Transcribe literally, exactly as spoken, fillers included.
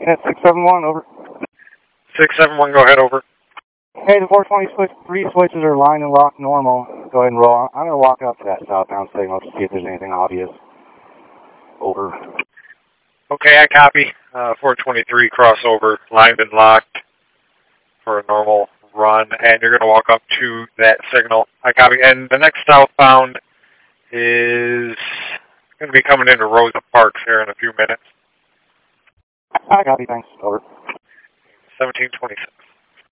Yeah, six seven one, over. six seven one, go ahead, over. Hey, the four twenty switch, three switches are line and lock normal. Go ahead and roll. I'm going to walk up to that southbound signal to see if there's anything obvious. Over. Okay, I copy. Uh, four twenty-three crossover, lined and locked for a normal run, and you're going to walk up to that signal. I copy. And the next southbound is going to be coming into Rosa Parks here in a few minutes. I copy, thanks. Over. seventeen twenty-six.